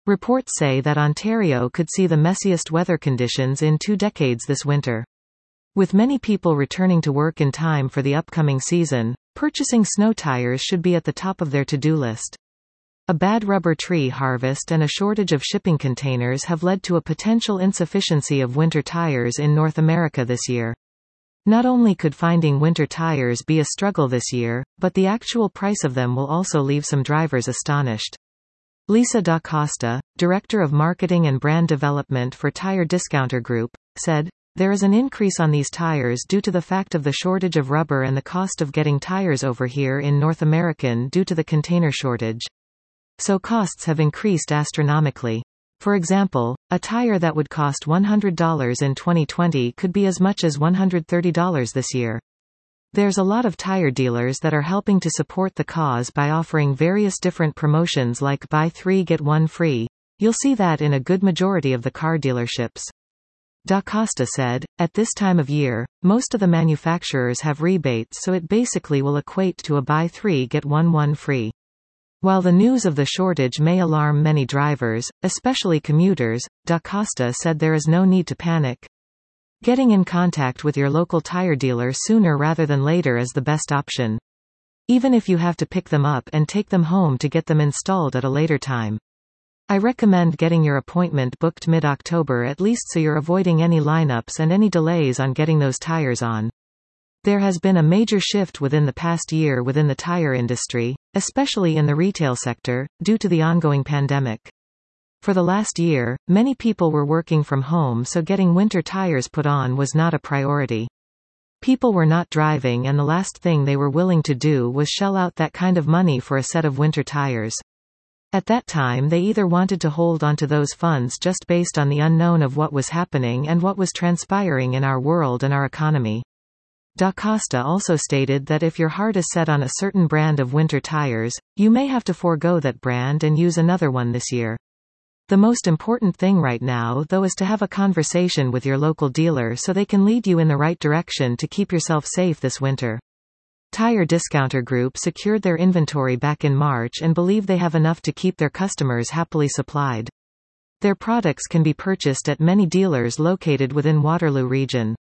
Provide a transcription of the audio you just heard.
Reports say that Ontario could see the messiest weather conditions in 2 decades this winter. With many people returning to work in time for the upcoming season, purchasing snow tires should be at the top of their to-do list. A bad rubber tree harvest and a shortage of shipping containers have led to a potential insufficiency of winter tires in North America this year. Not only could finding winter tires be a struggle this year, but the actual price of them will also leave some drivers astonished. Lisa Da Costa, Director of Marketing and Brand Development for Tire Discounter Group, said, "There is an increase on these tires due to the fact of the shortage of rubber and the cost of getting tires over here in North America due to the container shortage. So costs have increased astronomically. For example, a tire that would cost $100 in 2020 could be as much as $130 this year." There's a lot of tire dealers that are helping to support the cause by offering various different promotions like buy 3 get 1 free. You'll see that in a good majority of the car dealerships. Da Costa said, "At this time of year, most of the manufacturers have rebates, so it basically will equate to a buy 3 get 1 free." While the news of the shortage may alarm many drivers, especially commuters, Da Costa said there is no need to panic. Getting in contact with your local tire dealer sooner rather than later is the best option. Even if you have to pick them up and take them home to get them installed at a later time. I recommend getting your appointment booked mid-October at least so you're avoiding any lineups and any delays on getting those tires on. There has been a major shift within the past year within the tire industry, especially in the retail sector, due to the ongoing pandemic. For the last year, many people were working from home, so getting winter tires put on was not a priority. People were not driving, and the last thing they were willing to do was shell out that kind of money for a set of winter tires. At that time they either wanted to hold onto those funds just based on the unknown of what was happening and what was transpiring in our world and our economy. Da Costa also stated that if your heart is set on a certain brand of winter tires, you may have to forego that brand and use another one this year. The most important thing right now though is to have a conversation with your local dealer so they can lead you in the right direction to keep yourself safe this winter. Tire Discounter Group secured their inventory back in March and believe they have enough to keep their customers happily supplied. Their products can be purchased at many dealers located within Waterloo region.